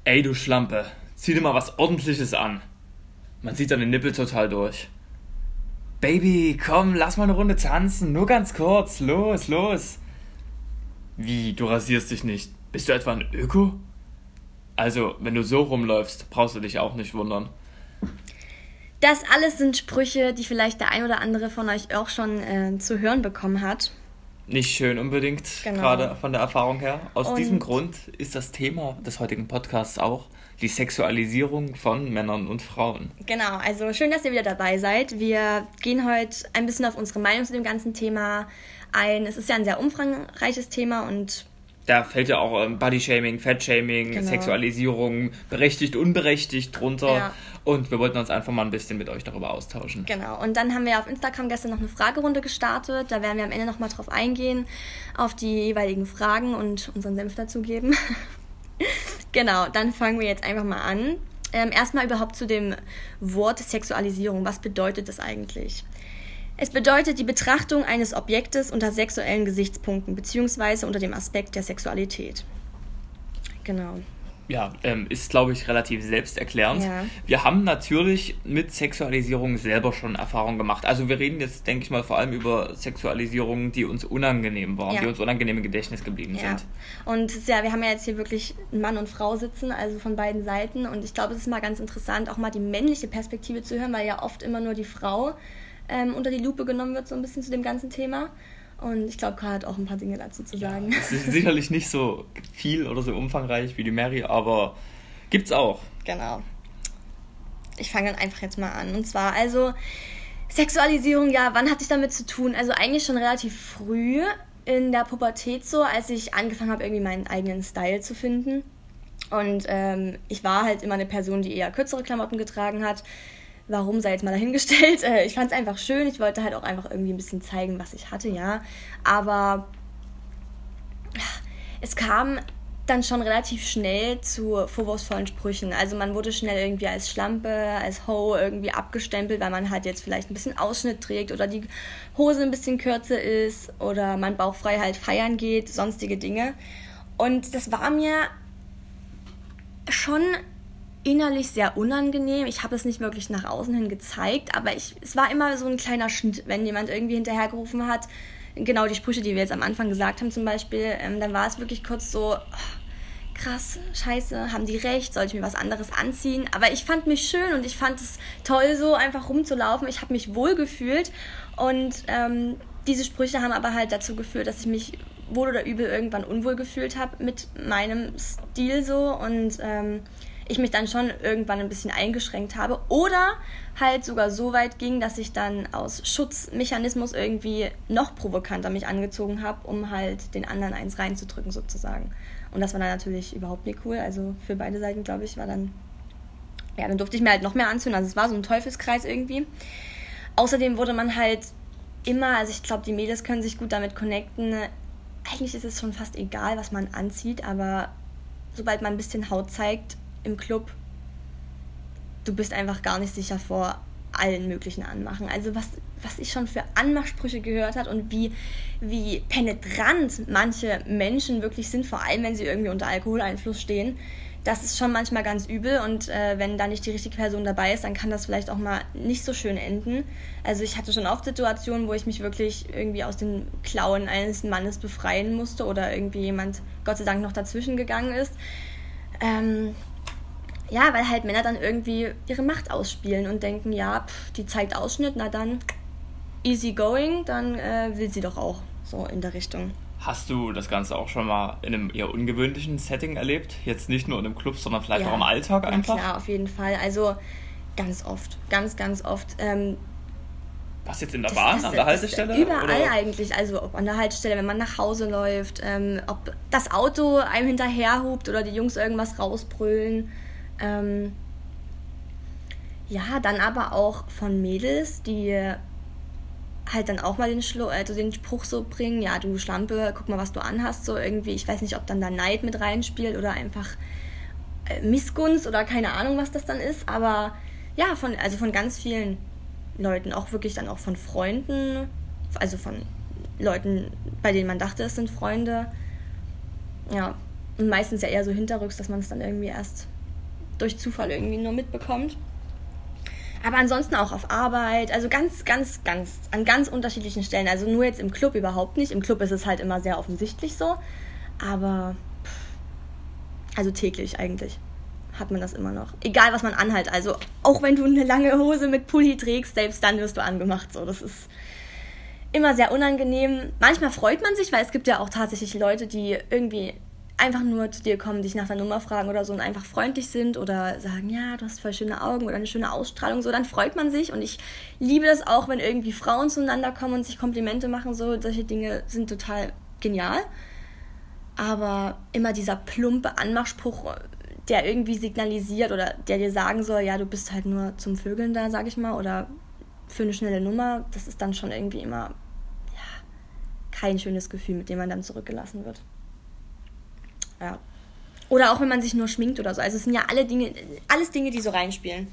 Ey, du Schlampe, zieh dir mal was Ordentliches an. Man sieht deine Nippel total durch. Baby, komm, lass mal eine Runde tanzen, nur ganz kurz, los, los. Wie, du rasierst dich nicht? Bist du etwa ein Öko? Also, wenn du so rumläufst, brauchst du dich auch nicht wundern. Das alles sind Sprüche, die vielleicht der ein oder andere von euch auch schon zu hören bekommen hat. Nicht schön unbedingt, Genau. Gerade von der Erfahrung her. Aus diesem Grund ist das Thema des heutigen Podcasts auch die Sexualisierung von Männern und Frauen. Genau, also schön, dass ihr wieder dabei seid. Wir gehen heute ein bisschen auf unsere Meinung zu dem ganzen Thema ein. Es ist ja ein sehr umfangreiches Thema und Da fällt ja auch Bodyshaming, Fettshaming, Genau. Sexualisierung, berechtigt, unberechtigt drunter. Ja. Und wir wollten uns einfach mal ein bisschen mit euch darüber austauschen. genau. Und dann haben wir auf Instagram gestern noch eine Fragerunde gestartet. Da werden wir am Ende nochmal drauf eingehen, auf die jeweiligen Fragen und unseren Senf dazugeben. Genau, dann fangen wir jetzt einfach mal an. Erstmal überhaupt zu dem Wort Sexualisierung. Was bedeutet das eigentlich? Es bedeutet die Betrachtung eines Objektes unter sexuellen Gesichtspunkten beziehungsweise unter dem Aspekt der Sexualität. Genau. Ja, ist, glaube ich, relativ selbsterklärend. Ja. Wir haben natürlich mit Sexualisierung selber schon Erfahrung gemacht. Also wir reden jetzt, denke ich mal, vor allem über Sexualisierungen, die uns unangenehm waren, Ja. die uns unangenehm im Gedächtnis geblieben Ja. sind. Und es ist ja, wir haben ja jetzt hier wirklich einen Mann und Frau sitzen, also von beiden Seiten. Und ich glaube, es ist mal ganz interessant, auch mal die männliche Perspektive zu hören, weil ja oft immer nur die Frau unter die Lupe genommen wird, so ein bisschen zu dem ganzen Thema. Und ich glaube, Karl hat auch ein paar Dinge dazu zu sagen. Es ist sicherlich nicht so viel oder so umfangreich wie die Mary, aber gibt's auch. Genau. Ich fange dann einfach jetzt mal an. Und zwar, also, Sexualisierung, ja, wann hatte ich damit zu tun? Also eigentlich schon relativ früh in der Pubertät so, als ich angefangen habe, irgendwie meinen eigenen Style zu finden. Und ich war halt immer eine Person, die eher kürzere Klamotten getragen hat. Warum, sei jetzt mal dahingestellt. Ich fand es einfach schön. Ich wollte halt auch einfach irgendwie ein bisschen zeigen, was ich hatte, ja. Aber es kam dann schon relativ schnell zu vorwurfsvollen Sprüchen. Also man wurde schnell irgendwie als Schlampe, als Ho irgendwie abgestempelt, weil man halt jetzt vielleicht ein bisschen Ausschnitt trägt oder die Hose ein bisschen kürzer ist oder man bauchfrei halt feiern geht, sonstige Dinge. Und das war mir schon innerlich sehr unangenehm. Ich habe es nicht wirklich nach außen hin gezeigt, aber es war immer so ein kleiner Schnitt, wenn jemand irgendwie hinterhergerufen hat. Genau die Sprüche, die wir jetzt am Anfang gesagt haben zum Beispiel, dann war es wirklich kurz so, krass, scheiße, haben die recht, soll ich mir was anderes anziehen? Aber ich fand mich schön und ich fand es toll, so einfach rumzulaufen. Ich habe mich wohl gefühlt und diese Sprüche haben aber halt dazu geführt, dass ich mich wohl oder übel irgendwann unwohl gefühlt habe mit meinem Stil so und ich mich dann schon irgendwann ein bisschen eingeschränkt habe oder halt sogar so weit ging, dass ich dann aus Schutzmechanismus irgendwie noch provokanter mich angezogen habe, um halt den anderen eins reinzudrücken sozusagen. Und das war dann natürlich überhaupt nicht cool, also für beide Seiten, glaube ich, war dann, ja, dann durfte ich mir halt noch mehr anziehen, also es war so ein Teufelskreis irgendwie. Außerdem wurde man halt immer, also ich glaube, die Mädels können sich gut damit connecten, eigentlich ist es schon fast egal, was man anzieht, aber sobald man ein bisschen Haut zeigt, im Club, du bist einfach gar nicht sicher vor allen möglichen Anmachen. Also was ich schon für Anmachsprüche gehört habe und wie penetrant manche Menschen wirklich sind, vor allem wenn sie irgendwie unter Alkoholeinfluss stehen, das ist schon manchmal ganz übel und wenn da nicht die richtige Person dabei ist, dann kann das vielleicht auch mal nicht so schön enden. Also ich hatte schon oft Situationen, wo ich mich wirklich irgendwie aus den Klauen eines Mannes befreien musste oder irgendwie jemand Gott sei Dank noch dazwischen gegangen ist. Ja, weil halt Männer dann irgendwie ihre Macht ausspielen und denken, ja, die zeigt Ausschnitt, na dann easy going, dann will sie doch auch, so in der Richtung. Hast du das Ganze auch schon mal in einem eher ungewöhnlichen Setting erlebt? Jetzt nicht nur in einem Club, sondern vielleicht auch im Alltag einfach? Ja, klar, auf jeden Fall. Also ganz oft, ganz oft. Was jetzt in der Bahn, an der Haltestelle? Überall oder? eigentlich, also ob an der Haltestelle, wenn man nach Hause läuft, ob das Auto einem hinterherhupt oder die Jungs irgendwas rausbrüllen. Ja, dann aber auch von Mädels, die halt dann auch mal den Spruch so bringen, ja, du Schlampe, guck mal, was du anhast, so irgendwie, ich weiß nicht, ob dann da Neid mit reinspielt oder einfach Missgunst oder keine Ahnung, was das dann ist, aber ja, von ganz vielen Leuten, auch wirklich dann auch von Freunden, also von Leuten, bei denen man dachte, es sind Freunde, ja, und meistens ja eher so hinterrücks, dass man es dann irgendwie erst durch Zufall irgendwie nur mitbekommt. Aber ansonsten auch auf Arbeit, also an ganz unterschiedlichen Stellen. Also nur jetzt im Club überhaupt nicht. Im Club ist es halt immer sehr offensichtlich so. Aber also täglich eigentlich hat man das immer noch. Egal, was man anhat. Also auch wenn du eine lange Hose mit Pulli trägst, selbst dann wirst du angemacht. So, das ist immer sehr unangenehm. Manchmal freut man sich, weil es gibt ja auch tatsächlich Leute, die irgendwie einfach nur zu dir kommen, dich nach der Nummer fragen oder so und einfach freundlich sind oder sagen, ja, du hast voll schöne Augen oder eine schöne Ausstrahlung, so, dann freut man sich und ich liebe das auch, wenn irgendwie Frauen zueinander kommen und sich Komplimente machen, so, solche Dinge sind total genial, aber immer dieser plumpe Anmachspruch, der irgendwie signalisiert oder der dir sagen soll, ja, du bist halt nur zum Vögeln da, sag ich mal, oder für eine schnelle Nummer, das ist dann schon irgendwie immer, ja, kein schönes Gefühl, mit dem man dann zurückgelassen wird. Ja. Oder auch wenn man sich nur schminkt oder so. Also es sind ja alles Dinge, die so reinspielen.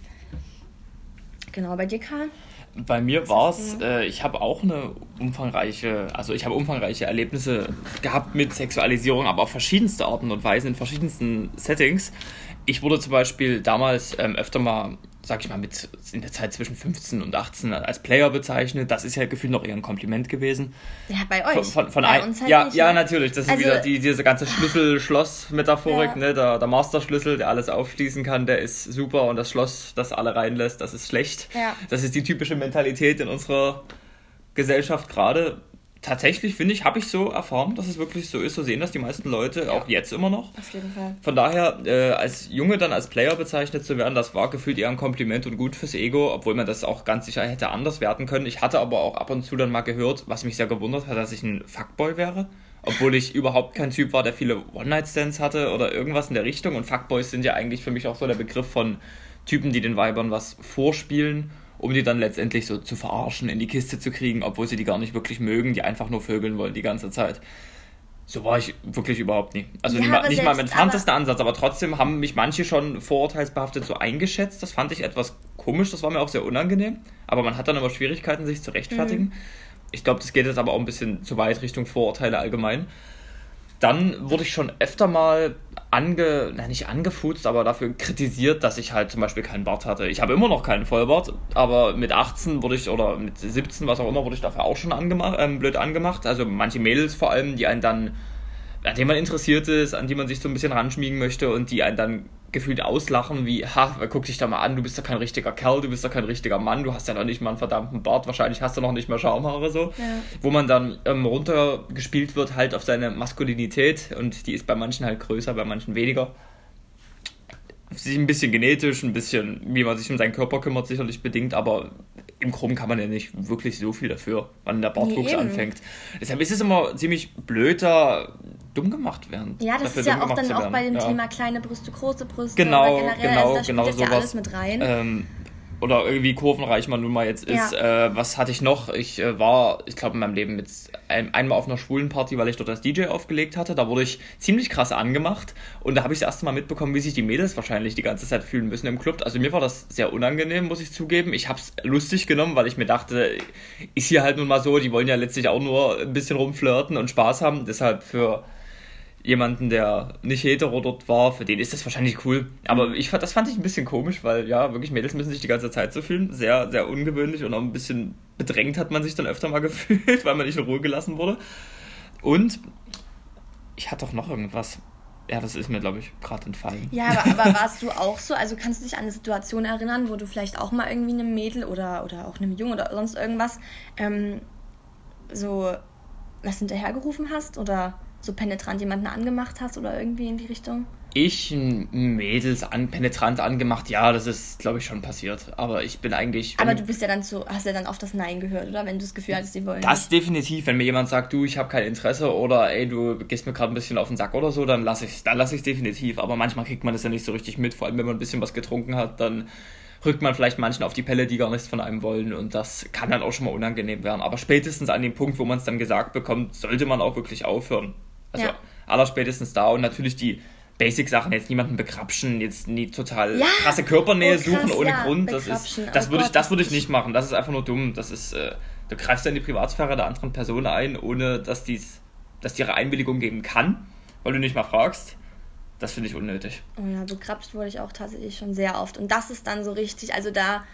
Genau, bei dir, Karl? Bei mir war es, ich habe auch umfangreiche Erlebnisse gehabt mit Sexualisierung, aber auf verschiedenste Arten und Weisen, in verschiedensten Settings. Ich wurde zum Beispiel damals öfter mal, sag ich mal, in der Zeit zwischen 15 und 18 als Player bezeichnet. Das ist ja gefühlt noch eher ein Kompliment gewesen. Ja, bei euch. Von bei uns halt ja, nicht, ja, ne? natürlich. Das ist wieder diese ganze Schlüssel-Schloss-Metaphorik. Ja. Ne? Der Master-Schlüssel, der alles aufschließen kann, der ist super. Und das Schloss, das alle reinlässt, das ist schlecht. Ja. Das ist die typische Mentalität in unserer Gesellschaft gerade. Tatsächlich, finde ich, habe ich so erfahren, dass es wirklich so ist. So sehen das die meisten Leute, auch jetzt immer noch. Auf jeden Fall. Von daher, als Junge dann als Player bezeichnet zu werden, das war gefühlt eher ein Kompliment und gut fürs Ego, obwohl man das auch ganz sicher hätte anders werten können. Ich hatte aber auch ab und zu dann mal gehört, was mich sehr gewundert hat, dass ich ein Fuckboy wäre. Obwohl ich überhaupt kein Typ war, der viele One-Night-Stands hatte oder irgendwas in der Richtung. Und Fuckboys sind ja eigentlich für mich auch so der Begriff von Typen, die den Weibern was vorspielen, um die dann letztendlich so zu verarschen, in die Kiste zu kriegen, obwohl sie die gar nicht wirklich mögen, die einfach nur vögeln wollen die ganze Zeit. So war ich wirklich überhaupt nie. Also ja, nicht mal im entferntesten Ansatz, aber trotzdem haben mich manche schon vorurteilsbehaftet so eingeschätzt. Das fand ich etwas komisch, das war mir auch sehr unangenehm. Aber man hat dann immer Schwierigkeiten, sich zu rechtfertigen. Ich glaube, das geht jetzt aber auch ein bisschen zu weit Richtung Vorurteile allgemein. Dann wurde ich schon öfter mal nicht angefutzt, aber dafür kritisiert, dass ich halt zum Beispiel keinen Bart hatte. Ich habe immer noch keinen Vollbart, aber mit 18 wurde ich, oder mit 17, was auch immer, wurde ich dafür auch schon blöd angemacht. Also manche Mädels vor allem, die einen dann, an denen man interessiert ist, an die man sich so ein bisschen ranschmiegen möchte und die einen dann gefühlt auslachen wie, guck dich da mal an, du bist doch kein richtiger Kerl, du bist doch kein richtiger Mann, du hast ja noch nicht mal einen verdammten Bart, wahrscheinlich hast du noch nicht mal Schamhaare so. Ja. Wo man dann runtergespielt wird halt auf seine Maskulinität und die ist bei manchen halt größer, bei manchen weniger. Ein bisschen genetisch, ein bisschen, wie man sich um seinen Körper kümmert, sicherlich bedingt, aber im Groben kann man ja nicht wirklich so viel dafür, wann der Bartwuchs anfängt. Deshalb ist es immer ziemlich blöd, da dumm gemacht werden. Ja, das ist ja auch dann auch bei dem Thema kleine Brüste, große Brüste. Genau, oder generell, genau, da spielt das ja alles mit rein. Oder irgendwie kurvenreich man nun mal jetzt ist. Ja. Was hatte ich noch? Ich glaube in meinem Leben jetzt einmal auf einer schwulen Party, weil ich dort als DJ aufgelegt hatte. Da wurde ich ziemlich krass angemacht und da habe ich das erste Mal mitbekommen, wie sich die Mädels wahrscheinlich die ganze Zeit fühlen müssen im Club. Also mir war das sehr unangenehm, muss ich zugeben. Ich habe es lustig genommen, weil ich mir dachte, ist hier halt nun mal so, die wollen ja letztlich auch nur ein bisschen rumflirten und Spaß haben. Deshalb für jemanden, der nicht hetero dort war, für den ist das wahrscheinlich cool. Aber das fand ich ein bisschen komisch, weil ja, wirklich Mädels müssen sich die ganze Zeit so fühlen. Sehr, sehr ungewöhnlich und auch ein bisschen bedrängt hat man sich dann öfter mal gefühlt, weil man nicht in Ruhe gelassen wurde. Und ich hatte doch noch irgendwas. Ja, das ist mir, glaube ich, gerade entfallen. Ja, aber warst du auch so? Also kannst du dich an eine Situation erinnern, wo du vielleicht auch mal irgendwie einem Mädel oder auch einem Jungen oder sonst irgendwas so was hinterhergerufen hast oder so penetrant jemanden angemacht hast oder irgendwie in die Richtung? Mädels penetrant angemacht, ja, das ist, glaube ich, schon passiert. Aber ich bin eigentlich... Aber du bist ja dann hast ja dann auf das Nein gehört, oder? Wenn du das Gefühl hattest, die wollen das nicht. Definitiv. Wenn mir jemand sagt, du, ich habe kein Interesse oder ey, du gehst mir gerade ein bisschen auf den Sack oder so, dann lasse ich es definitiv. Aber manchmal kriegt man das ja nicht so richtig mit. Vor allem, wenn man ein bisschen was getrunken hat, dann rückt man vielleicht manchen auf die Pelle, die gar nichts von einem wollen und das kann dann auch schon mal unangenehm werden. Aber spätestens an dem Punkt, wo man es dann gesagt bekommt, sollte man auch wirklich aufhören. Also allerspätestens da und natürlich die Basic-Sachen, jetzt niemanden begrapschen, jetzt nie total krasse Körpernähe suchen ohne Grund. Das würde ich nicht machen. Das ist einfach nur dumm. Das ist, du greifst ja in die Privatsphäre der anderen Person ein, ohne dass die ihre Einwilligung geben kann, weil du nicht mal fragst. Das finde ich unnötig. Oh ja, begrapscht wurde ich auch tatsächlich schon sehr oft. Und das ist dann so richtig, also da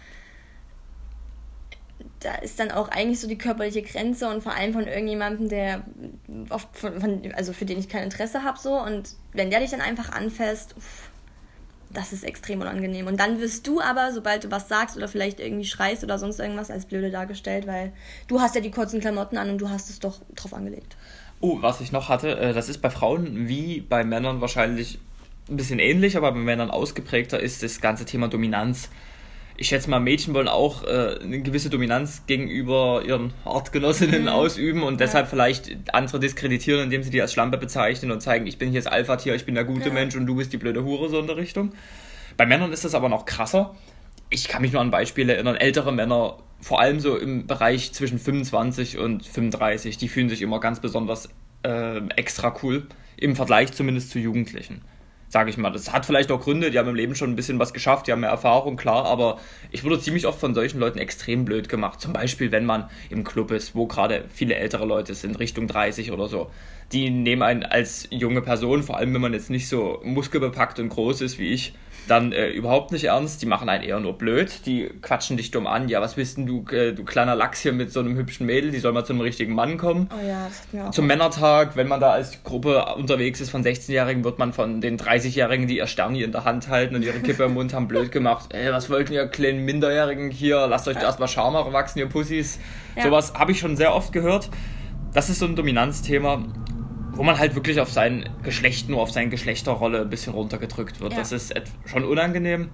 ist dann auch eigentlich so die körperliche Grenze und vor allem von irgendjemandem, der oft also für den ich kein Interesse habe so, und wenn der dich dann einfach anfasst, das ist extrem unangenehm. Und dann wirst du aber, sobald du was sagst oder vielleicht irgendwie schreist oder sonst irgendwas, als blöde dargestellt, weil du hast ja die kurzen Klamotten an und du hast es doch drauf angelegt. Oh, was ich noch hatte, das ist bei Frauen wie bei Männern wahrscheinlich ein bisschen ähnlich, aber bei Männern ausgeprägter ist das ganze Thema Dominanz. Ich schätze mal, Mädchen wollen auch eine gewisse Dominanz gegenüber ihren Artgenossinnen ausüben und deshalb vielleicht andere diskreditieren, indem sie die als Schlampe bezeichnen und zeigen, ich bin hier das Alpha-Tier, ich bin der gute Mensch und du bist die blöde Hure, so in der Richtung. Bei Männern ist das aber noch krasser. Ich kann mich nur an Beispiele erinnern, ältere Männer, vor allem so im Bereich zwischen 25 und 35, die fühlen sich immer ganz besonders extra cool, im Vergleich zumindest zu Jugendlichen. Sage ich mal. Das hat vielleicht auch Gründe, die haben im Leben schon ein bisschen was geschafft, die haben mehr Erfahrung, klar, aber ich wurde ziemlich oft von solchen Leuten extrem blöd gemacht. Zum Beispiel, wenn man im Club ist, wo gerade viele ältere Leute sind, Richtung 30 oder so. Die nehmen einen als junge Person, vor allem wenn man jetzt nicht so muskelbepackt und groß ist wie ich, dann überhaupt nicht ernst. Die machen einen eher nur blöd, die quatschen dich dumm an. Ja, was bist denn du kleiner Lachs hier mit so einem hübschen Mädel, die soll mal zu einem richtigen Mann kommen. Oh ja, das hat mir auch zum Männertag, wenn man da als Gruppe unterwegs ist von 16-Jährigen, wird man von den 30-Jährigen, die ihr Sterni in der Hand halten und ihre Kippe im Mund haben, blöd gemacht. Was wollten ihr kleinen Minderjährigen hier? Lasst euch erstmal Schamhaare wachsen, ihr Pussys. Ja. Sowas habe ich schon sehr oft gehört. Das ist so ein Dominanzthema, wo man halt wirklich auf sein Geschlecht, nur auf seine Geschlechterrolle ein bisschen runtergedrückt wird. Ja. Das ist schon unangenehm.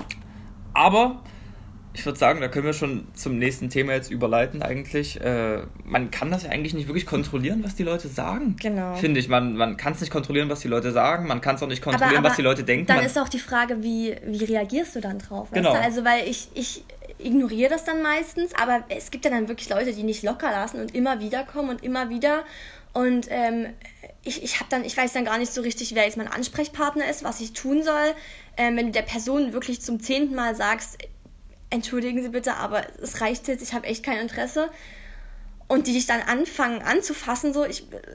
Aber ich würde sagen, da können wir schon zum nächsten Thema jetzt überleiten eigentlich. Man kann das ja eigentlich nicht wirklich kontrollieren, was die Leute sagen. Genau. Finde ich. Man kann es nicht kontrollieren, was die Leute sagen. Man kann es auch nicht kontrollieren, was die Leute denken. Dann ist auch die Frage, wie reagierst du dann drauf? Genau. Weißt du? Also, weil ich ignoriere das dann meistens, aber es gibt ja dann wirklich Leute, die nicht locker lassen und immer wieder kommen und immer wieder. Und ich weiß dann gar nicht so richtig, wer jetzt mein Ansprechpartner ist, was ich tun soll. Wenn du der Person wirklich zum 10. Mal sagst, entschuldigen Sie bitte, aber es reicht jetzt, ich habe echt kein Interesse. Und die dich dann anfangen anzufassen, so,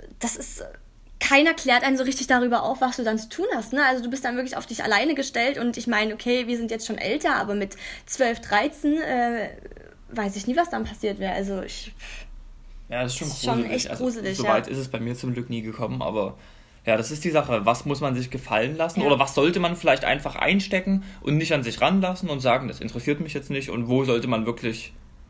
keiner klärt einen so richtig darüber auf, was du dann zu tun hast. Ne? Also du bist dann wirklich auf dich alleine gestellt und ich meine, okay, wir sind jetzt schon älter, aber mit 12, 13 weiß ich nie, was dann passiert wäre. Also ja, das ist schon echt gruselig. So weit ist es bei mir zum Glück nie gekommen, aber ja, das ist die Sache. Was muss man sich gefallen lassen? Ja. Oder was sollte man vielleicht einfach einstecken und nicht an sich ranlassen und sagen, das interessiert mich jetzt nicht? Und wo sollte man wirklich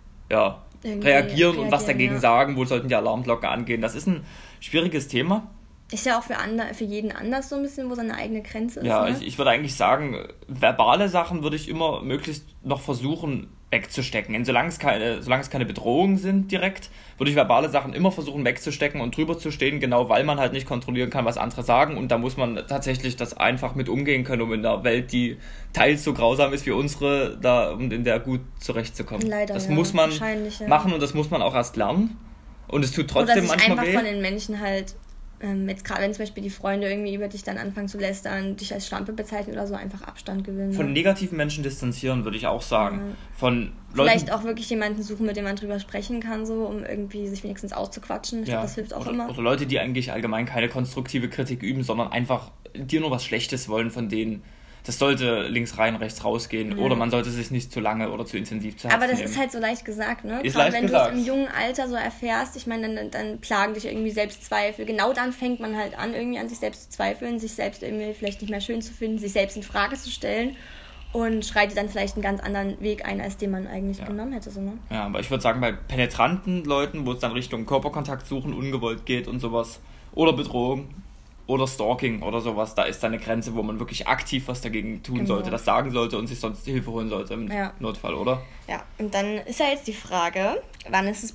reagieren und was dagegen sagen? Wo sollten die Alarmglocken angehen? Das ist ein schwieriges Thema. Ist ja auch für jeden anders so ein bisschen, wo seine eigene Grenze ist. Ja, ne? ich würde eigentlich sagen, verbale Sachen würde ich immer möglichst noch versuchen wegzustecken. Und solange es keine Bedrohungen sind direkt, würde ich verbale Sachen immer versuchen wegzustecken und drüber zu stehen, genau weil man halt nicht kontrollieren kann, was andere sagen. Und da muss man tatsächlich das einfach mit umgehen können, um in einer Welt, die teils so grausam ist wie unsere, um in der gut zurechtzukommen. Leider, das muss man machen und das muss man auch erst lernen. Und es tut trotzdem manchmal weh. Einfach von den Menschen halt, jetzt gerade wenn zum Beispiel die Freunde irgendwie über dich dann anfangen zu lästern, dich als Schlampe bezeichnen oder so, einfach Abstand gewinnen. Von negativen Menschen distanzieren, würde ich auch sagen. Ja. Von Leuten, vielleicht auch wirklich jemanden suchen, mit dem man drüber sprechen kann, so, um irgendwie sich wenigstens auszuquatschen. Ich glaube, das hilft auch immer. Oder Leute, die eigentlich allgemein keine konstruktive Kritik üben, sondern einfach dir nur was Schlechtes wollen von denen. Das sollte links rein, rechts rausgehen. Oder man sollte sich nicht zu lange oder zu intensiv zu Herzen nehmen. Aber das ist halt so leicht gesagt, ne? Gerade wenn du es im jungen Alter so erfährst, ich meine, dann plagen dich irgendwie Selbstzweifel. Genau dann fängt man halt an, irgendwie an sich selbst zu zweifeln, sich selbst irgendwie vielleicht nicht mehr schön zu finden, sich selbst in Frage zu stellen und schreitet dann vielleicht einen ganz anderen Weg ein, als den man eigentlich genommen hätte. So, ne? Ja, aber ich würde sagen, bei penetranten Leuten, wo es dann Richtung Körperkontakt suchen, ungewollt geht und sowas, oder Bedrohung, oder Stalking oder sowas, da ist da eine Grenze, wo man wirklich aktiv was dagegen tun sollte, das sagen sollte und sich sonst Hilfe holen sollte im Notfall, oder? Ja, und dann ist ja jetzt die Frage, wann ist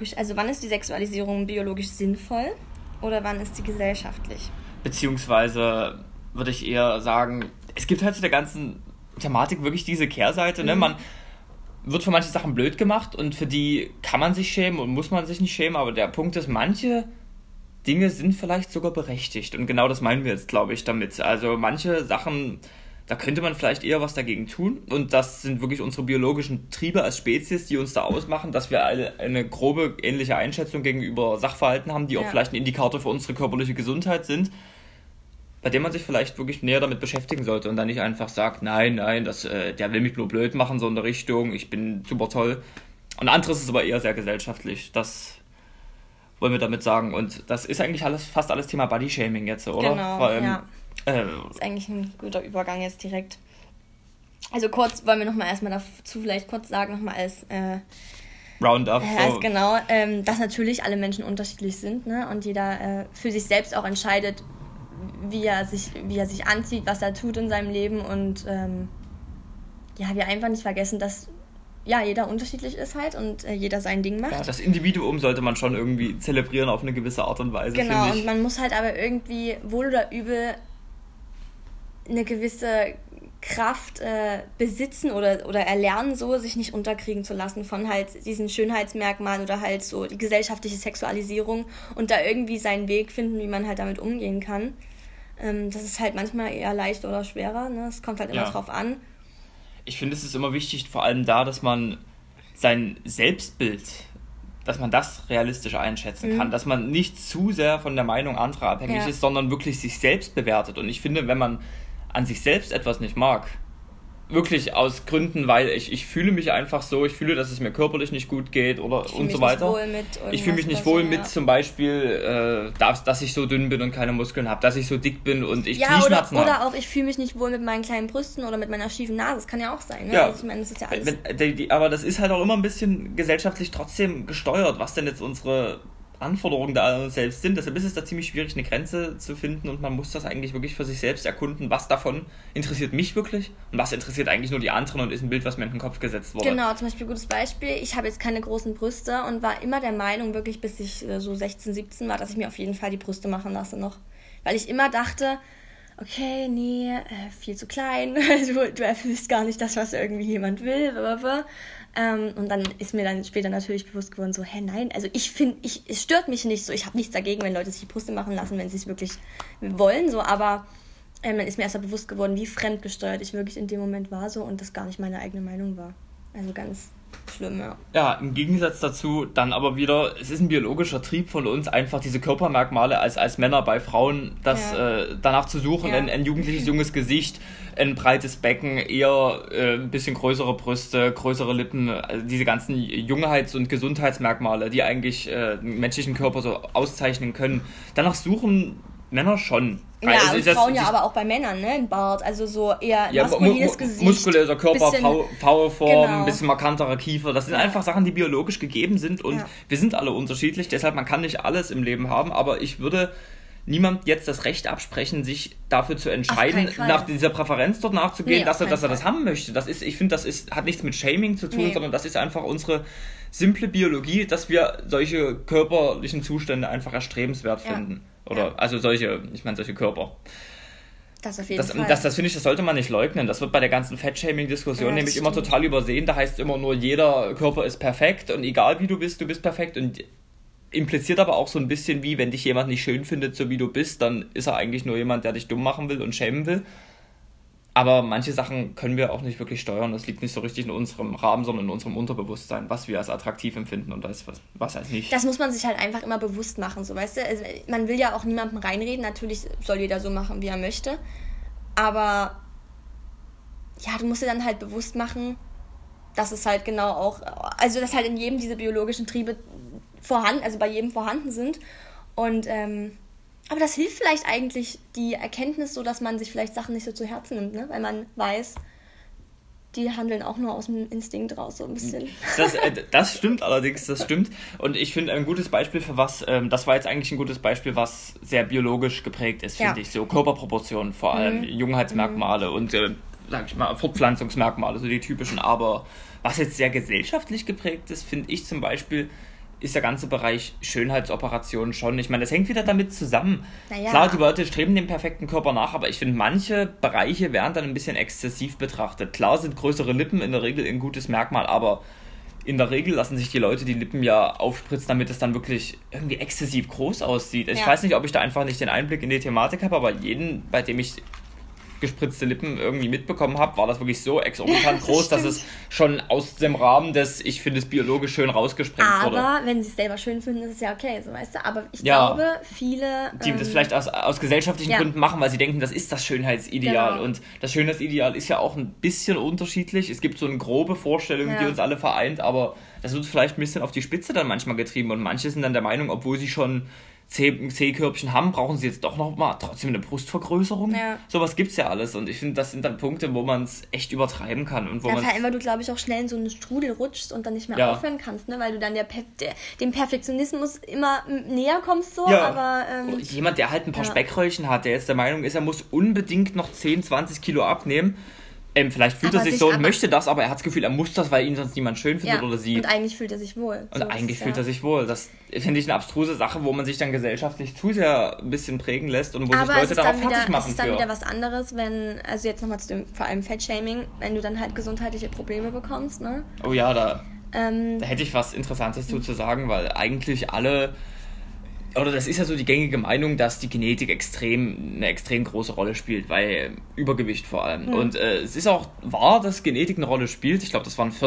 die Sexualisierung biologisch sinnvoll oder wann ist sie gesellschaftlich? Beziehungsweise würde ich eher sagen, es gibt halt zu der ganzen Thematik wirklich diese Kehrseite, ne? Man wird für manche Sachen blöd gemacht und für die kann man sich schämen und muss man sich nicht schämen, aber der Punkt ist, manche Dinge sind vielleicht sogar berechtigt. Und genau das meinen wir jetzt, glaube ich, damit. Also manche Sachen, da könnte man vielleicht eher was dagegen tun. Und das sind wirklich unsere biologischen Triebe als Spezies, die uns da ausmachen, dass wir eine grobe ähnliche Einschätzung gegenüber Sachverhalten haben, die auch vielleicht ein Indikator für unsere körperliche Gesundheit sind. bei dem man sich vielleicht wirklich näher damit beschäftigen sollte und dann nicht einfach sagt, nein, der will mich nur blöd machen, so in der Richtung, ich bin super toll. Und anderes ist aber eher sehr gesellschaftlich, das wollen wir damit sagen. Und das ist eigentlich fast alles Thema Bodyshaming jetzt, oder? Genau, vor allem, ja. Ist eigentlich ein guter Übergang jetzt direkt. Also kurz wollen wir nochmal erstmal dazu vielleicht kurz sagen, nochmal als Roundup. So. Genau, dass natürlich alle Menschen unterschiedlich sind, ne? Und jeder für sich selbst auch entscheidet, wie er sich anzieht, was er tut in seinem Leben und wir einfach nicht vergessen, dass jeder unterschiedlich ist halt und jeder sein Ding macht. Ja, das Individuum sollte man schon irgendwie zelebrieren auf eine gewisse Art und Weise, genau, finde ich. Und man muss halt aber irgendwie, wohl oder übel, eine gewisse Kraft besitzen oder erlernen, so sich nicht unterkriegen zu lassen von halt diesen Schönheitsmerkmalen oder halt so die gesellschaftliche Sexualisierung und da irgendwie seinen Weg finden, wie man halt damit umgehen kann. Das ist halt manchmal eher leicht oder schwerer, ne? Es kommt halt immer drauf an. Ich finde, es ist immer wichtig, vor allem da, dass man sein Selbstbild, dass man das realistisch einschätzen kann, dass man nicht zu sehr von der Meinung anderer abhängig ist, sondern wirklich sich selbst bewertet. Und ich finde, wenn man an sich selbst etwas nicht mag, wirklich aus Gründen, weil ich fühle mich einfach so, ich fühle, dass es mir körperlich nicht gut geht oder und so weiter. Ich fühle mich nicht wohl mit zum Beispiel, dass ich so dünn bin und keine Muskeln habe, dass ich so dick bin und ich Knieschmerzen habe. Oder auch, ich fühle mich nicht wohl mit meinen kleinen Brüsten oder mit meiner schiefen Nase. Das kann ja auch sein. Ne? Ja. Also ich meine, das ist ja alles. Aber das ist halt auch immer ein bisschen gesellschaftlich trotzdem gesteuert, was denn jetzt unsere Anforderungen da an uns selbst sind. Deshalb ist es da ziemlich schwierig, eine Grenze zu finden und man muss das eigentlich wirklich für sich selbst erkunden, was davon interessiert mich wirklich und was interessiert eigentlich nur die anderen und ist ein Bild, was mir in den Kopf gesetzt wurde. Genau, zum Beispiel gutes Beispiel. Ich habe jetzt keine großen Brüste und war immer der Meinung, wirklich bis ich so 16, 17 war, dass ich mir auf jeden Fall die Brüste machen lasse noch. Weil ich immer dachte, okay, nee, viel zu klein, du erfüllst gar nicht das, was irgendwie jemand will, blablabla. Und dann ist mir dann später natürlich bewusst geworden, so, nein, also es stört mich nicht so, ich habe nichts dagegen, wenn Leute sich die Brüste machen lassen, wenn sie es wirklich wollen, so, aber dann ist mir erst mal bewusst geworden, wie fremdgesteuert ich wirklich in dem Moment war, so, und das gar nicht meine eigene Meinung war. Also ganz schlimm, ja. Ja, im Gegensatz dazu dann aber wieder, es ist ein biologischer Trieb von uns, einfach diese Körpermerkmale als Männer bei Frauen, danach zu suchen, ein jugendliches, junges Gesicht, ein breites Becken, eher ein bisschen größere Brüste, größere Lippen, also diese ganzen Jungheits- und Gesundheitsmerkmale, die eigentlich den menschlichen Körper so auszeichnen können. Danach suchen Männer schon. Ja, also und Frauen aber auch bei Männern, ne? Ein Bart, also so eher maskulines Gesicht. Muskulöser Körper, V-Form, ein bisschen markanterer Kiefer. Das sind einfach Sachen, die biologisch gegeben sind und wir sind alle unterschiedlich. Deshalb, man kann nicht alles im Leben haben, aber ich würde niemand jetzt das Recht absprechen, sich dafür zu entscheiden, nach dieser Präferenz dort nachzugehen, dass er das haben möchte. Ich finde, hat nichts mit Shaming zu tun, sondern das ist einfach unsere simple Biologie, dass wir solche körperlichen Zustände einfach erstrebenswert finden. Oder, also solche Körper. Das auf jeden Fall. Das finde ich, das sollte man nicht leugnen. Das wird bei der ganzen Fettshaming-Diskussion nämlich immer total übersehen. Da heißt es immer nur, jeder Körper ist perfekt und egal wie du bist perfekt. Und impliziert aber auch so ein bisschen wie, wenn dich jemand nicht schön findet, so wie du bist, dann ist er eigentlich nur jemand, der dich dumm machen will und schämen will. Aber manche Sachen können wir auch nicht wirklich steuern. Das liegt nicht so richtig in unserem Rahmen, sondern in unserem Unterbewusstsein, was wir als attraktiv empfinden und was als nicht. Das muss man sich halt einfach immer bewusst machen, so, weißt du? Also, man will ja auch niemandem reinreden. Natürlich soll jeder so machen, wie er möchte. Aber du musst dir dann halt bewusst machen, dass es halt genau auch, also dass halt in jedem diese biologischen Triebe bei jedem vorhanden sind. Und aber das hilft vielleicht eigentlich die Erkenntnis, so dass man sich vielleicht Sachen nicht so zu Herzen nimmt, ne? Weil man weiß, die handeln auch nur aus dem Instinkt raus, so ein bisschen. Das stimmt allerdings, das stimmt. Und ich finde ein gutes Beispiel für was, das war jetzt eigentlich ein gutes Beispiel, was sehr biologisch geprägt ist, finde ich. So Körperproportionen vor allem, Jungheitsmerkmale und, Fortpflanzungsmerkmale, so die typischen. Aber was jetzt sehr gesellschaftlich geprägt ist, finde ich zum Beispiel, ist der ganze Bereich Schönheitsoperationen schon. Ich meine, das hängt wieder damit zusammen. Klar, die Leute streben dem perfekten Körper nach, aber ich finde, manche Bereiche werden dann ein bisschen exzessiv betrachtet. Klar sind größere Lippen in der Regel ein gutes Merkmal, aber in der Regel lassen sich die Leute die Lippen ja aufspritzen, damit es dann wirklich irgendwie exzessiv groß aussieht. Ich weiß nicht, ob ich da einfach nicht den Einblick in die Thematik habe, aber jeden, bei dem ich gespritzte Lippen irgendwie mitbekommen habe, war das wirklich so exorbitant groß, dass es schon aus dem Rahmen des, ich finde es biologisch schön rausgesprengt wurde. Aber wenn sie es selber schön finden, ist es ja okay, so weißt du. Aber ich glaube, viele... Die das vielleicht aus gesellschaftlichen Gründen machen, weil sie denken, das ist das Schönheitsideal. Genau. Und das Schönheitsideal ist ja auch ein bisschen unterschiedlich. Es gibt so eine grobe Vorstellung, die uns alle vereint, aber das wird vielleicht ein bisschen auf die Spitze dann manchmal getrieben. Und manche sind dann der Meinung, obwohl sie schon C-Körbchen haben, brauchen sie jetzt doch noch mal trotzdem eine Brustvergrößerung. Ja. Sowas gibt's ja alles. Und ich finde, das sind dann Punkte, wo man es echt übertreiben kann. Und wo vor allem, weil du, glaube ich, auch schnell in so einen Strudel rutschst und dann nicht mehr aufhören kannst, ne? Weil du dann dem Perfektionismus immer näher kommst. So. Ja. Aber, oder jemand, der halt ein paar Speckröllchen hat, der jetzt der Meinung ist, er muss unbedingt noch 10, 20 Kilo abnehmen. Vielleicht fühlt er sich so und möchte das, aber er hat das Gefühl, er muss das, weil ihn sonst niemand schön findet oder sie. Und eigentlich fühlt er sich wohl. Und eigentlich fühlt er sich wohl. Das finde ich eine abstruse Sache, wo man sich dann gesellschaftlich zu sehr ein bisschen prägen lässt und wo sich Leute darauf fertig machen. Aber es ist dann wieder was anderes, wenn, also jetzt nochmal zu dem vor allem Fettshaming, wenn du dann halt gesundheitliche Probleme bekommst, ne? Oh ja, da hätte ich was Interessantes zu sagen, weil eigentlich alle... Oder das ist ja so die gängige Meinung, dass die Genetik eine extrem große Rolle spielt, weil Übergewicht vor allem. Und es ist auch wahr, dass Genetik eine Rolle spielt. Ich glaube, das waren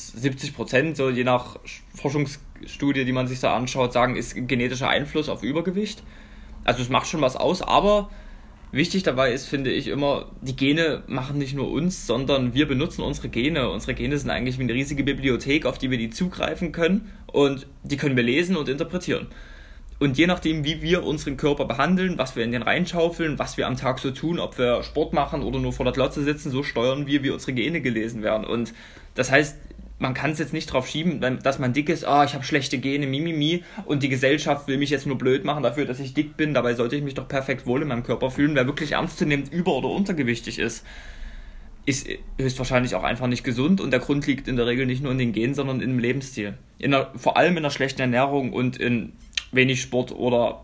40-70%, so je nach Forschungsstudie, die man sich da anschaut, sagen, ist genetischer Einfluss auf Übergewicht. Also es macht schon was aus, aber wichtig dabei ist, finde ich immer, die Gene machen nicht nur uns, sondern wir benutzen unsere Gene. Unsere Gene sind eigentlich wie eine riesige Bibliothek, auf die wir die zugreifen können und die können wir lesen und interpretieren. Und je nachdem, wie wir unseren Körper behandeln, was wir in den reinschaufeln, was wir am Tag so tun, ob wir Sport machen oder nur vor der Glotze sitzen, so steuern wir, wie unsere Gene gelesen werden. Und das heißt, man kann es jetzt nicht drauf schieben, dass man dick ist, ich habe schlechte Gene, mimimi, und die Gesellschaft will mich jetzt nur blöd machen dafür, dass ich dick bin. Dabei sollte ich mich doch perfekt wohl in meinem Körper fühlen. Wer wirklich ernstzunehmend über- oder untergewichtig ist höchstwahrscheinlich auch einfach nicht gesund. Und der Grund liegt in der Regel nicht nur in den Genen, sondern im Lebensstil. Vor allem in einer schlechten Ernährung und in wenig Sport oder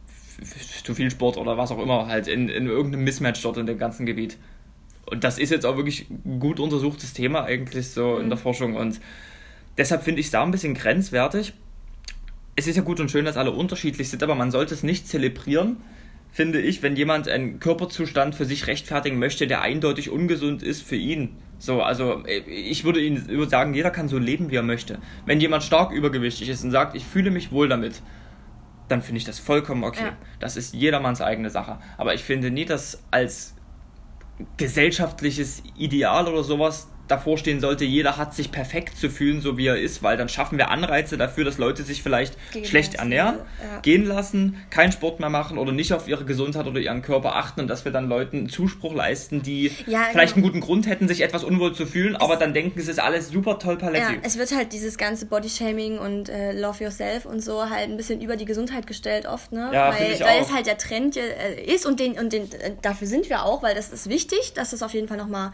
zu viel Sport oder was auch immer, halt in irgendeinem Mismatch dort in dem ganzen Gebiet. Und das ist jetzt auch wirklich ein gut untersuchtes Thema eigentlich so in der Forschung und deshalb finde ich es da ein bisschen grenzwertig. Es ist ja gut und schön, dass alle unterschiedlich sind, aber man sollte es nicht zelebrieren, finde ich, wenn jemand einen Körperzustand für sich rechtfertigen möchte, der eindeutig ungesund ist für ihn. So, also ich würde sagen, jeder kann so leben, wie er möchte. Wenn jemand stark übergewichtig ist und sagt, ich fühle mich wohl damit, dann finde ich das vollkommen okay. Ja. Das ist jedermanns eigene Sache. Aber ich finde nie, dass als gesellschaftliches Ideal oder sowas davor stehen sollte, jeder hat sich perfekt zu fühlen, so wie er ist, weil dann schaffen wir Anreize dafür, dass Leute sich vielleicht schlecht ernähren, gehen lassen, keinen Sport mehr machen oder nicht auf ihre Gesundheit oder ihren Körper achten und dass wir dann Leuten Zuspruch leisten, die vielleicht einen guten Grund hätten, sich etwas unwohl zu fühlen, aber dann denken, es ist alles super toll paletti. Ja, es wird halt dieses ganze Bodyshaming und Love Yourself und so halt ein bisschen über die Gesundheit gestellt oft, ne? Ja, weil es halt der Trend ist und den dafür sind wir auch, weil das ist wichtig, dass das auf jeden Fall nochmal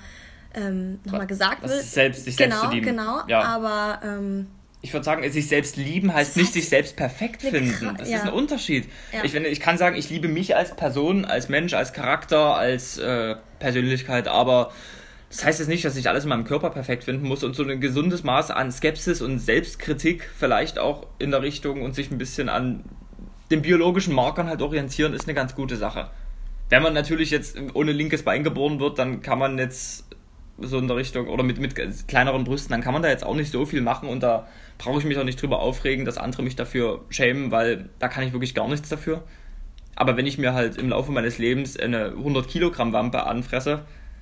gesagt wird. Sich selbst zu lieben. Genau, ja. Aber ich würde sagen, sich selbst lieben heißt nicht sich selbst perfekt finden. Das ist ein Unterschied. Ja. Ich kann sagen, ich liebe mich als Person, als Mensch, als Charakter, als Persönlichkeit, aber das heißt jetzt nicht, dass ich alles in meinem Körper perfekt finden muss und so ein gesundes Maß an Skepsis und Selbstkritik vielleicht auch in der Richtung und sich ein bisschen an den biologischen Markern halt orientieren, ist eine ganz gute Sache. Wenn man natürlich jetzt ohne linkes Bein geboren wird, dann kann man jetzt so in der Richtung, oder mit kleineren Brüsten, dann kann man da jetzt auch nicht so viel machen und da brauche ich mich auch nicht drüber aufregen, dass andere mich dafür schämen, weil da kann ich wirklich gar nichts dafür. Aber wenn ich mir halt im Laufe meines Lebens eine 100 Kilogramm Wampe anfresse,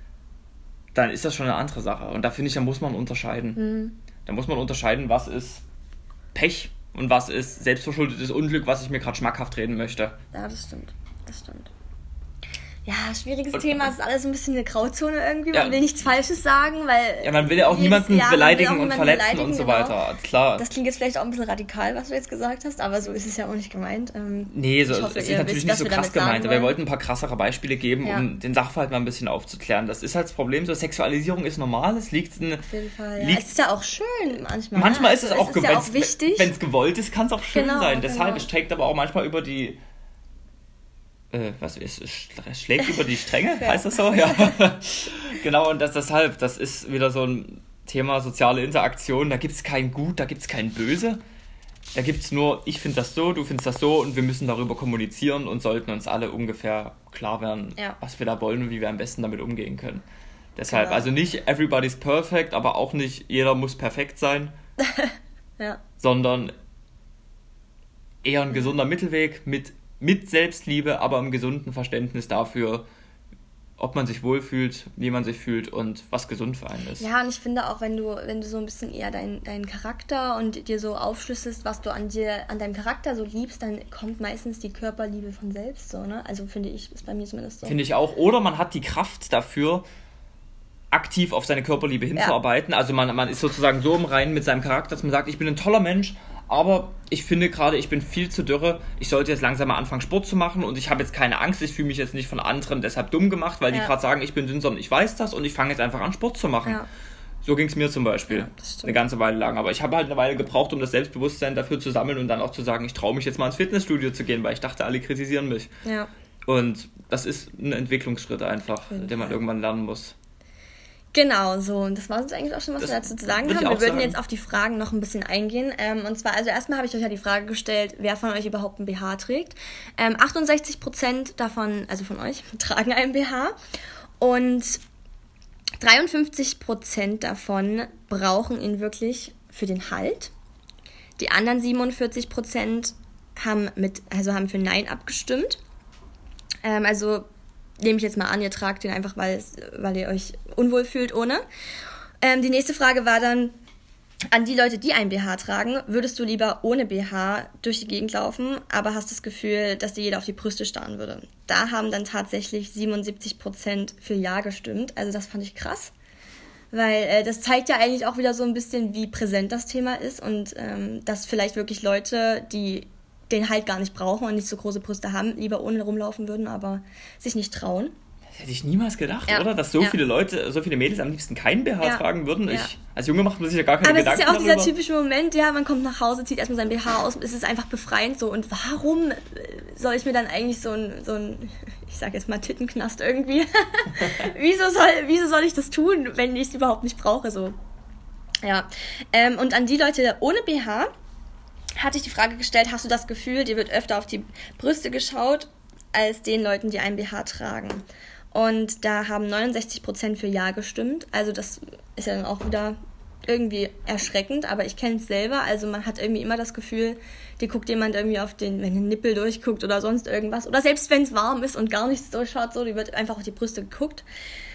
dann ist das schon eine andere Sache. Und da finde ich, da muss man unterscheiden. Da muss man unterscheiden, was ist Pech und was ist selbstverschuldetes Unglück, was ich mir gerade schmackhaft reden möchte. Ja, das stimmt. Ja, schwieriges Thema, es ist alles ein bisschen eine Grauzone irgendwie. Man will nichts Falsches sagen, weil... Ja, man will ja auch niemanden beleidigen und verletzen und so weiter. Genau. Klar. Das klingt jetzt vielleicht auch ein bisschen radikal, was du jetzt gesagt hast, aber so ist es ja auch nicht gemeint. Nee, es ist natürlich nicht so krass gemeint, aber wir wollten ein paar krassere Beispiele geben, um den Sachverhalt mal ein bisschen aufzuklären. Das ist halt das Problem, so Sexualisierung ist normal, es liegt in... Auf jeden Fall, ja. Es ist ja auch schön manchmal. Manchmal ist es auch wichtig. Wenn es gewollt ist, kann es auch schön sein. Deshalb, es trägt aber auch manchmal über die... es schlägt über die Stränge, heißt das so? Ja. Genau, und das ist wieder so ein Thema soziale Interaktion, da gibt es kein Gut, da gibt es kein Böse. Da gibt's nur, ich finde das so, du findest das so und wir müssen darüber kommunizieren und sollten uns alle ungefähr klar werden, was wir da wollen und wie wir am besten damit umgehen können. Deshalb, also nicht everybody's perfect, aber auch nicht jeder muss perfekt sein, sondern eher ein gesunder Mittelweg mit Selbstliebe, aber einem gesunden Verständnis dafür, ob man sich wohlfühlt, wie man sich fühlt und was gesund für einen ist. Ja, und ich finde auch, wenn du so ein bisschen eher deinen Charakter und dir so aufschlüsselst, was du an deinem Charakter so liebst, dann kommt meistens die Körperliebe von selbst so, ne? Also finde ich, ist bei mir zumindest so. Finde ich auch. Oder man hat die Kraft dafür, aktiv auf seine Körperliebe hinzuarbeiten. Also man ist sozusagen so im Reinen mit seinem Charakter, dass man sagt, ich bin ein toller Mensch, aber ich finde gerade, ich bin viel zu dürre, ich sollte jetzt langsam mal anfangen, Sport zu machen und ich habe jetzt keine Angst, ich fühle mich jetzt nicht von anderen deshalb dumm gemacht, weil die gerade sagen, ich bin dünn, sondern ich weiß das und ich fange jetzt einfach an, Sport zu machen. Ja. So ging es mir zum Beispiel eine ganze Weile lang. Aber ich habe halt eine Weile gebraucht, um das Selbstbewusstsein dafür zu sammeln und dann auch zu sagen, ich traue mich jetzt mal ins Fitnessstudio zu gehen, weil ich dachte, alle kritisieren mich. Ja. Und das ist ein Entwicklungsschritt einfach, den man irgendwann lernen muss. Genau, so. Und das war es eigentlich auch schon, was wir dazu zu sagen haben. Wir würden jetzt auf die Fragen noch ein bisschen eingehen. Und zwar, also erstmal habe ich euch ja die Frage gestellt, wer von euch überhaupt ein BH trägt. 68% davon, also von euch, tragen einen BH. Und 53% davon brauchen ihn wirklich für den Halt. Die anderen 47% haben für Nein abgestimmt. Also nehme ich jetzt mal an, ihr tragt den einfach, weil ihr euch unwohl fühlt ohne. Die nächste Frage war dann an die Leute, die ein BH tragen. Würdest du lieber ohne BH durch die Gegend laufen, aber hast das Gefühl, dass dir jeder auf die Brüste starren würde? Da haben dann tatsächlich 77% für Ja gestimmt. Also das fand ich krass. Weil das zeigt ja eigentlich auch wieder so ein bisschen, wie präsent das Thema ist und dass vielleicht wirklich Leute, die den halt gar nicht brauchen und nicht so große Brüste haben, lieber ohne rumlaufen würden, aber sich nicht trauen. Das hätte ich niemals gedacht, oder? Dass so viele Leute, so viele Mädels am liebsten keinen BH tragen würden. Ja. Als Junge macht man sich ja gar keine Gedanken darüber. Aber es ist ja auch dieser typische Moment, man kommt nach Hause, zieht erstmal sein BH aus, es ist einfach befreiend so. Und warum soll ich mir dann eigentlich so ein ich sag jetzt mal Tittenknast irgendwie, wieso soll ich das tun, wenn ich es überhaupt nicht brauche, so. Ja, und an die Leute ohne BH hatte ich die Frage gestellt, hast du das Gefühl, dir wird öfter auf die Brüste geschaut, als den Leuten, die einen BH tragen? Und da haben 69% für Ja gestimmt. Also das ist ja dann auch wieder irgendwie erschreckend, aber ich kenne es selber. Also man hat irgendwie immer das Gefühl, dir guckt jemand irgendwie wenn ein Nippel durchguckt oder sonst irgendwas. Oder selbst wenn es warm ist und gar nichts durchschaut, so, die wird einfach auf die Brüste geguckt.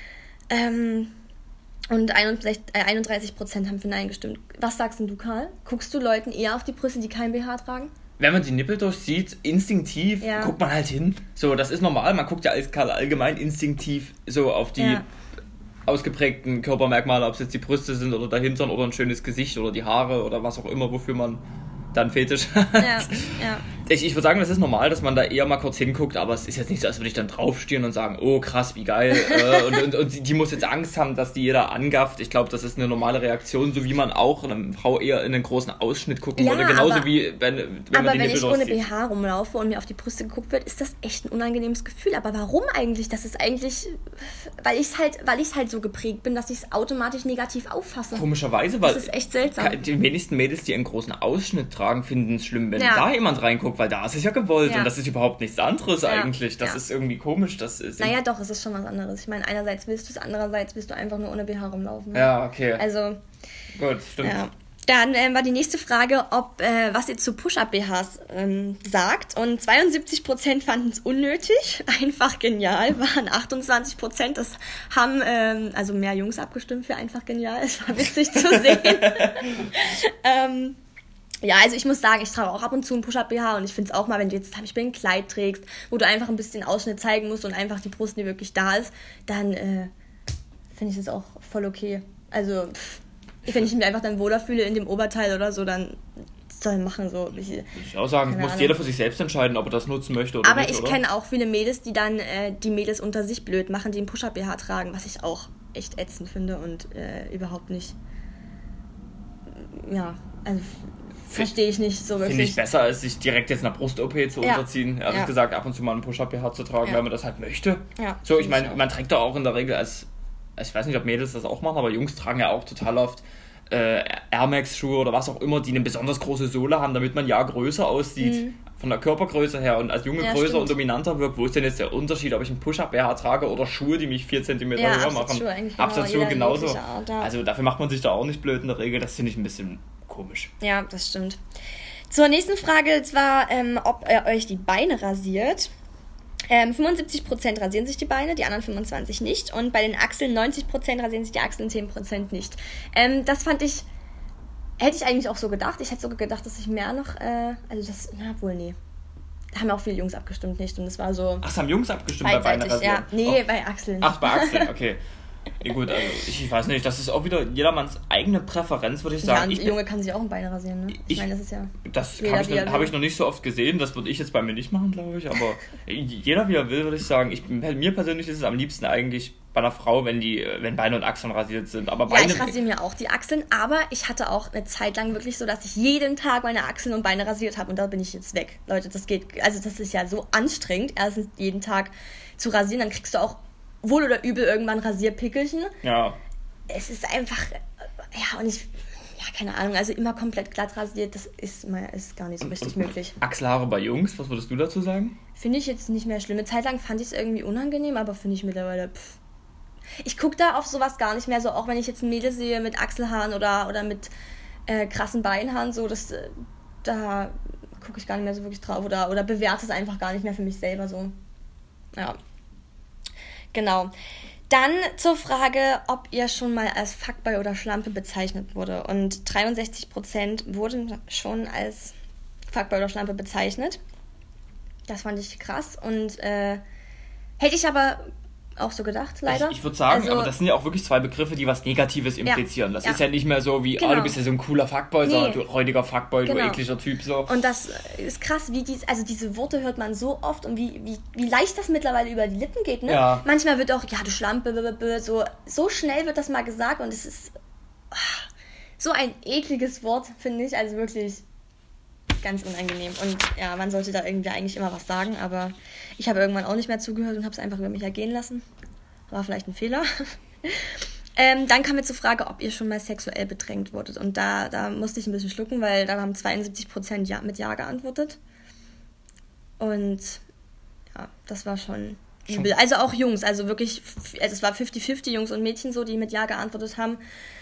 Und 31% haben für Nein gestimmt. Was sagst denn du, Karl? Guckst du Leuten eher auf die Brüste, die kein BH tragen? Wenn man die Nippel durchsieht, instinktiv guckt man halt hin. So, das ist normal. Man guckt ja als Karl allgemein instinktiv so auf die ausgeprägten Körpermerkmale, ob es jetzt die Brüste sind oder der Hintern oder ein schönes Gesicht oder die Haare oder was auch immer, wofür man dann Fetisch hat. Ja. Ich würde sagen, das ist normal, dass man da eher mal kurz hinguckt, aber es ist jetzt nicht so, als würde ich dann draufstehen und sagen, oh krass, wie geil. und die muss jetzt Angst haben, dass die jeder angafft. Ich glaube, das ist eine normale Reaktion, so wie man auch eine Frau eher in einen großen Ausschnitt gucken würde. Genauso wie wenn man die Nippel wenn ich ohne BH rumlaufe und mir auf die Brüste geguckt wird, ist das echt ein unangenehmes Gefühl. Aber warum eigentlich? Das ist eigentlich, weil ich halt so geprägt bin, dass ich es automatisch negativ auffasse. Komischerweise, weil das ist echt seltsam. Die wenigsten Mädels, die einen großen Ausschnitt tragen, finden es schlimm, wenn da jemand reinguckt, weil da ist es ja gewollt und das ist überhaupt nichts anderes eigentlich. Das ist irgendwie komisch. Naja, doch, es ist schon was anderes. Ich meine, einerseits willst du es, andererseits willst du einfach nur ohne BH rumlaufen. Ne? Ja, okay. Also, gut, stimmt. Ja. Dann war die nächste Frage, was ihr zu Push-Up-BHs sagt. Und 72% fanden es unnötig. Einfach genial, waren 28%. Das haben also mehr Jungs abgestimmt für einfach genial. Es war witzig zu sehen. Ja, also ich muss sagen, ich trage auch ab und zu einen Push-Up-BH und ich finde es auch mal, wenn du jetzt zum Beispiel ein Kleid trägst, wo du einfach ein bisschen Ausschnitt zeigen musst und einfach die Brust, die wirklich da ist, dann finde ich das auch voll okay. Also, wenn ich mich einfach dann wohler fühle in dem Oberteil oder so, dann soll machen so. Ich auch sagen, muss jeder für sich selbst entscheiden, ob er das nutzen möchte oder aber nicht. Aber ich kenne auch viele Mädels, die dann die Mädels unter sich blöd machen, die einen Push-Up-BH tragen, was ich auch echt ätzend finde und überhaupt nicht, ja, also verstehe ich nicht so wirklich. Finde ich besser, als sich direkt jetzt einer Brust-OP zu unterziehen. Ehrlich gesagt, ab und zu mal einen Push-Up-BH zu tragen, weil man das halt möchte. Ja, so, ich meine, man trägt da auch in der Regel ich weiß nicht, ob Mädels das auch machen, aber Jungs tragen ja auch total oft Air Max Schuhe oder was auch immer, die eine besonders große Sohle haben, damit man ja größer aussieht, von der Körpergröße her und als Junge größer stimmt. und dominanter wirkt. Wo ist denn jetzt der Unterschied, ob ich einen Push-Up-BH trage oder Schuhe, die mich 4 cm höher machen? Absatzschuhe genauso. Art, ja. Also dafür macht man sich da auch nicht blöd in der Regel. Das finde ich ein bisschen komisch. Ja, das stimmt. Zur nächsten Frage, und zwar, ob ihr euch die Beine rasiert. 75% rasieren sich die Beine, die anderen 25% nicht. Und bei den Achseln 90% rasieren sich die Achseln, 10% nicht. Das hätte ich eigentlich auch so gedacht. Ich hätte sogar gedacht, dass ich mehr noch, nee. Da haben auch viele Jungs abgestimmt, nicht? Und es war so... Ach, es haben Jungs abgestimmt bei Beine rasieren? Ja. Nee, bei Achseln. Ach, bei Achseln, okay. Ja, gut, also ich weiß nicht, das ist auch wieder jedermanns eigene Präferenz, würde ich sagen. Ja, ein Junge kann sich auch ein Bein rasieren, ne? Ich meine, das ist ja... Das habe ich noch nicht so oft gesehen, das würde ich jetzt bei mir nicht machen, glaube ich, aber jeder wie er will, würde ich sagen. Mir persönlich ist es am liebsten eigentlich bei einer Frau, wenn Beine und Achseln rasiert sind. Aber Beine, ja, ich rasiere mir auch die Achseln, aber ich hatte auch eine Zeit lang wirklich so, dass ich jeden Tag meine Achseln und Beine rasiert habe und da bin ich jetzt weg. Leute, das ist ja so anstrengend, erstens jeden Tag zu rasieren, dann kriegst du auch wohl oder übel irgendwann Rasierpickelchen. Ja. Es ist einfach, keine Ahnung, also immer komplett glatt rasiert, das ist gar nicht so richtig möglich. Achselhaare bei Jungs, was würdest du dazu sagen? Finde ich jetzt nicht mehr schlimm. Eine Zeit lang fand ich es irgendwie unangenehm, aber finde ich mittlerweile, Ich gucke da auf sowas gar nicht mehr, so auch wenn ich jetzt ein Mädel sehe mit Achselhaaren oder mit krassen Beinhaaren, so, da gucke ich gar nicht mehr so wirklich drauf oder bewerte es einfach gar nicht mehr für mich selber so. Ja. Genau. Dann zur Frage, ob ihr schon mal als Fuckboy oder Schlampe bezeichnet wurde. Und 63% wurden schon als Fuckboy oder Schlampe bezeichnet. Das fand ich krass. Und hätte ich aber auch so gedacht, leider. Ich würde sagen, aber das sind ja auch wirklich zwei Begriffe, die was Negatives implizieren. Das ist ja nicht mehr so wie, genau. Du bist ja so ein cooler Fuckboy, sondern du räudiger Fuckboy, du ekliger Typ. So. Und das ist krass, wie diese Worte hört man so oft und wie leicht das mittlerweile über die Lippen geht. Ne? Ja. Manchmal wird auch, du Schlampe, so schnell wird das mal gesagt und es ist so ein ekliges Wort, finde ich, also wirklich ganz unangenehm. Und ja, man sollte da irgendwie eigentlich immer was sagen, aber ich habe irgendwann auch nicht mehr zugehört und habe es einfach über mich ergehen lassen. War vielleicht ein Fehler. Dann kam mir zur Frage, ob ihr schon mal sexuell bedrängt wurdet. Und da musste ich ein bisschen schlucken, weil da haben 72% mit Ja geantwortet. Und ja, das war schon übel. Also auch Jungs, also wirklich, es war 50-50 Jungs und Mädchen so, die mit Ja geantwortet haben.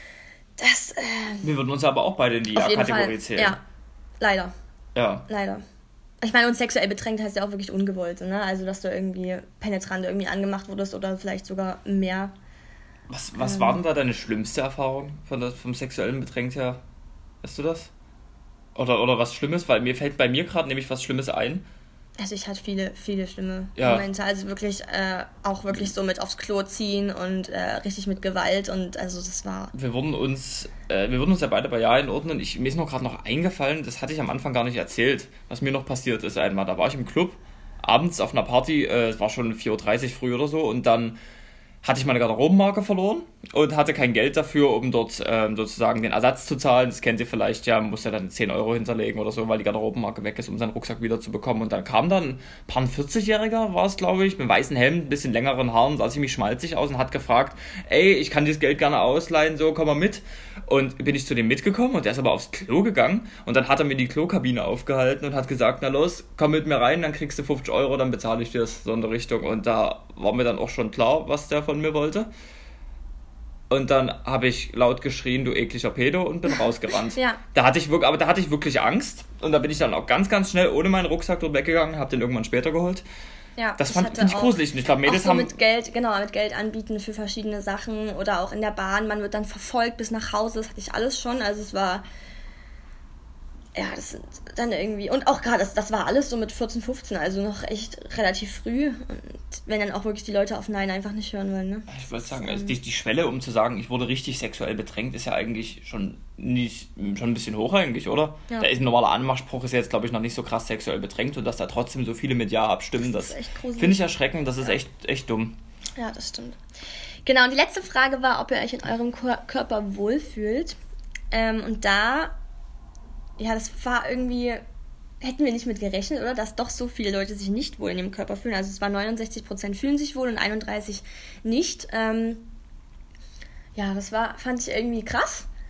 Wir würden uns aber auch beide in die Ja-Kategorie zählen. Ja, leider. Ja. Leider. Ich meine, und sexuell bedrängt heißt ja auch wirklich ungewollt, ne? Also, dass du irgendwie penetrant irgendwie angemacht wurdest oder vielleicht sogar mehr. Was war denn da deine schlimmste Erfahrung vom sexuellen Bedrängt her? Weißt du das? Oder was Schlimmes? Weil fällt bei mir gerade nämlich was Schlimmes ein. Also ich hatte viele, viele schlimme Momente. Also wirklich auch wirklich so mit aufs Klo ziehen und richtig mit Gewalt und also das war... Wir würden uns ja beide bei Ja einordnen. Mir ist noch eingefallen, das hatte ich am Anfang gar nicht erzählt, was mir noch passiert ist einmal. Da war ich im Club, abends auf einer Party, es war schon 4:30 Uhr früh oder so und dann hatte ich meine Garderobenmarke verloren und hatte kein Geld dafür, um dort sozusagen den Ersatz zu zahlen. Das kennt ihr vielleicht ja, man muss ja dann 10 Euro hinterlegen oder so, weil die Garderobenmarke weg ist, um seinen Rucksack wieder zu bekommen. Und dann kam dann ein paar 40-Jähriger, war es glaube ich, mit weißen Hemd, ein bisschen längeren Haaren, sah ziemlich schmalzig aus und hat gefragt, ey, ich kann dieses Geld gerne ausleihen, so, komm mal mit. Und bin ich zu dem mitgekommen und der ist aber aufs Klo gegangen und dann hat er mir die Klokabine aufgehalten und hat gesagt, na los, komm mit mir rein, dann kriegst du 50 Euro, dann bezahle ich dir das, so in der Richtung. Und da war mir dann auch schon klar, was der von mir wollte. Und dann habe ich laut geschrien, du ekliger Pedo, und bin rausgerannt. Ja. Da hatte ich wirklich Angst und da bin ich dann auch ganz, ganz schnell ohne meinen Rucksack dort weggegangen, habe den irgendwann später geholt. Ja, das fand ich gruselig. Und ich glaube, Mädels auch so mit Geld anbieten für verschiedene Sachen oder auch in der Bahn. Man wird dann verfolgt bis nach Hause. Das hatte ich alles schon. Also es war, ja, das sind dann irgendwie, und auch gerade, das war alles so mit 14, 15, also noch echt relativ früh. Und wenn dann auch wirklich die Leute auf Nein einfach nicht hören wollen, ne? Ich würde sagen, also die Schwelle, um zu sagen, ich wurde richtig sexuell bedrängt, ist ja eigentlich schon ein bisschen hoch eigentlich, oder? Ja. Da ist ein normaler Anmachspruch, ist jetzt, glaube ich, noch nicht so krass sexuell bedrängt und dass da trotzdem so viele mit Ja abstimmen, das finde ich erschreckend, das ist echt dumm. Ja, das stimmt. Genau, und die letzte Frage war, ob ihr euch in eurem Körper wohlfühlt. Und da, ja, das war irgendwie, hätten wir nicht mit gerechnet, oder? Dass doch so viele Leute sich nicht wohl in ihrem Körper fühlen. Also es war 69% fühlen sich wohl und 31% nicht. Ja, das fand ich irgendwie krass.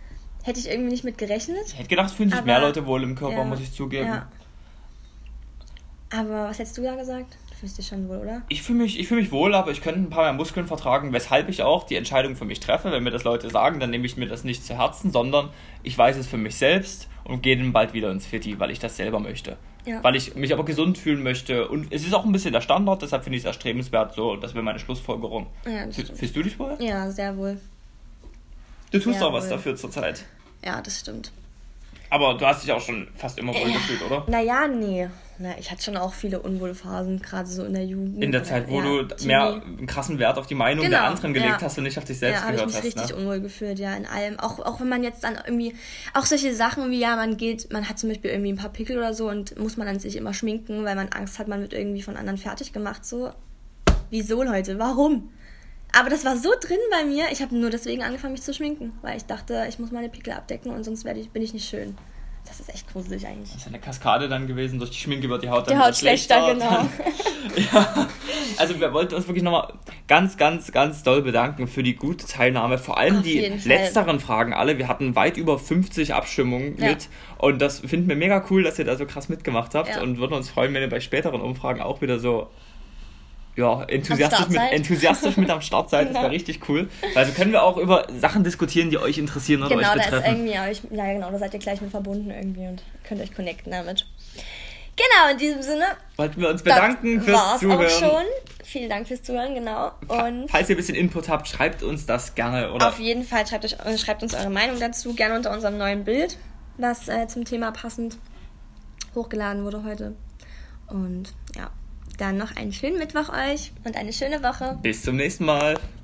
Hätte ich irgendwie nicht mit gerechnet. Ich hätte gedacht, es fühlen sich Aber- mehr Leute wohl im Körper, Ja, muss ich zugeben. Ja. Aber was hättest du da gesagt? Du fühlst dich schon wohl, oder? Ich fühle mich wohl, aber ich könnte ein paar mehr Muskeln vertragen, weshalb ich auch die Entscheidung für mich treffe. Wenn mir das Leute sagen, dann nehme ich mir das nicht zu Herzen, sondern ich weiß es für mich selbst und gehe dann bald wieder ins Fitti, weil ich das selber möchte. Ja. Weil ich mich aber gesund fühlen möchte. Und es ist auch ein bisschen der Standard, deshalb finde ich es erstrebenswert so. Das wäre meine Schlussfolgerung. Ja, das stimmt. Fühlst du dich wohl? Ja, sehr wohl. Du tust Sehr auch was wohl. dafür zurzeit. Ja, das stimmt. Aber du hast dich auch schon fast immer wohl gefühlt, oder? Naja, nee. Na, ich hatte schon auch viele Unwohlphasen, gerade so in der Jugend. In der Zeit, wo Ja, du mehr einen krassen Wert auf die Meinung Genau, der anderen gelegt ja. hast und nicht auf dich selbst Ja, habe ich gehört mich hast. richtig Ne? unwohl gefühlt, ja, in allem. Auch wenn man jetzt dann irgendwie, auch solche Sachen wie, ja, man hat zum Beispiel irgendwie ein paar Pickel oder so und muss man dann sich immer schminken, weil man Angst hat, man wird irgendwie von anderen fertig gemacht, so. Wieso, Leute? Warum? Aber das war so drin bei mir, ich habe nur deswegen angefangen, mich zu schminken, weil ich dachte, ich muss meine Pickel abdecken und sonst bin ich nicht schön. Das ist echt gruselig eigentlich. Das ist eine Kaskade dann gewesen, durch die Schminke wird die Haut dann Die wieder Haut schlechter, genau. Dann, ja, also wir wollten uns wirklich nochmal ganz, ganz, ganz doll bedanken für die gute Teilnahme. Vor allem Auf die jeden Fall. letzteren Fragen alle. Wir hatten weit über 50 Abstimmungen Ja. mit und das finden wir mega cool, dass ihr da so krass mitgemacht habt Ja. und würden uns freuen, wenn ihr bei späteren Umfragen auch wieder so enthusiastisch mit am Start seid. Das wäre richtig cool. Also können wir auch über Sachen diskutieren, die euch interessieren oder Genau, euch da ist betreffen. irgendwie, ja genau, da seid ihr gleich mit verbunden irgendwie und könnt euch connecten damit. Genau, in diesem Sinne. Wollten wir uns bedanken das fürs war's Zuhören. auch schon. Vielen Dank fürs Zuhören, genau. Und Falls ihr ein bisschen Input habt, schreibt uns das gerne. Oder auf jeden Fall schreibt uns eure Meinung dazu, gerne unter unserem neuen Bild, was zum Thema passend hochgeladen wurde heute. Und ja, dann noch einen schönen Mittwoch euch und eine schöne Woche. bis zum nächsten Mal.